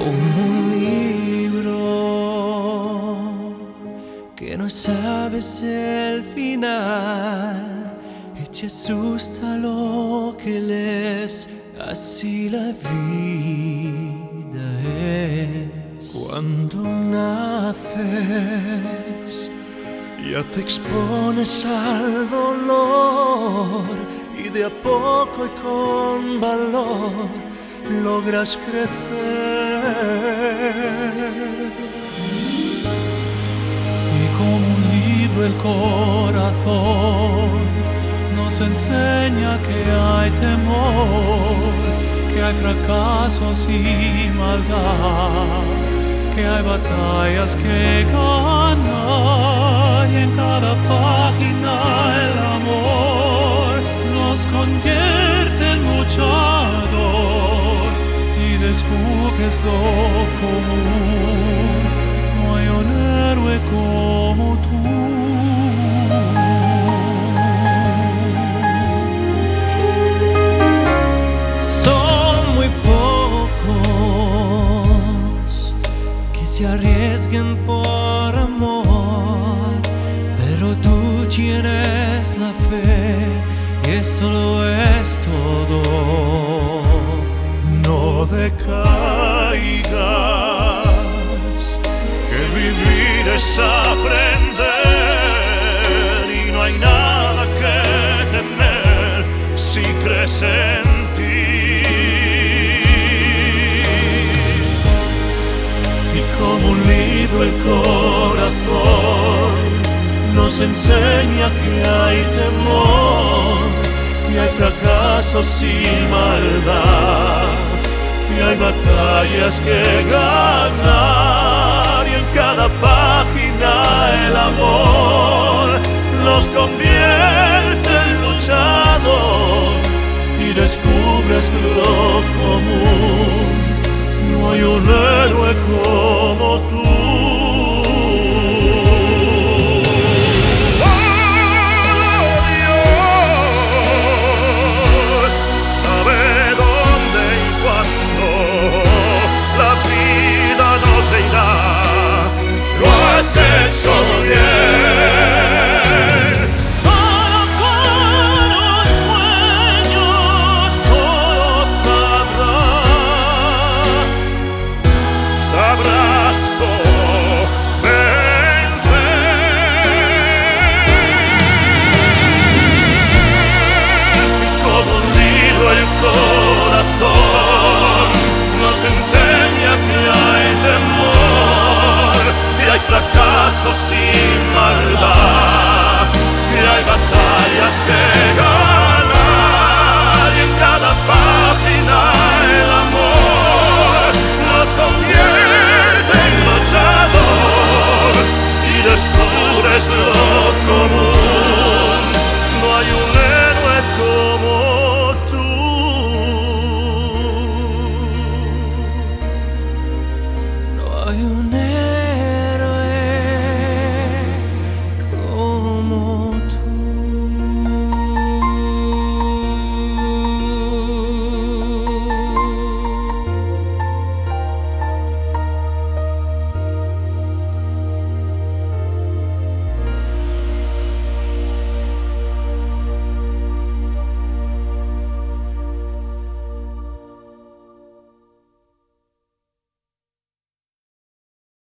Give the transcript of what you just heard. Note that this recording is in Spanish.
como un libro que no sabes el final y te asusta lo que lees. Así la vida es. Cuando naces ya te expones al dolor y de a poco y con valor logras crecer. Y como un libro el corazón nos enseña que hay temor, que hay fracasos y maldad, que hay batallas que ganar, y en cada página el amor nos convierte en luchador y descubres lo común. No hay un héroe como tú. Se arriesgan por amor, pero tú tienes la fe y eso lo es todo. No decaigas, que vivir es aprender y no hay nada que temer si crees en ti. Como un libro el corazón nos enseña que hay temor, que hay fracasos y maldad, que hay batallas que ganar, y en cada página el amor nos convierte en luchador y descubres lo común. No hay un héroe como tú. Oh, Dios sabe dónde y cuándo la vida nos dirá: lo has hecho bien. Sabrás cómo vencer. Como un libro el corazón nos enseña que hay temor, que hay fracasos y maldad, que hay batallas que ganar, y en cada página el amor nos convierte en luchador y descubres lo común. No hay un héroe como tú. No hay un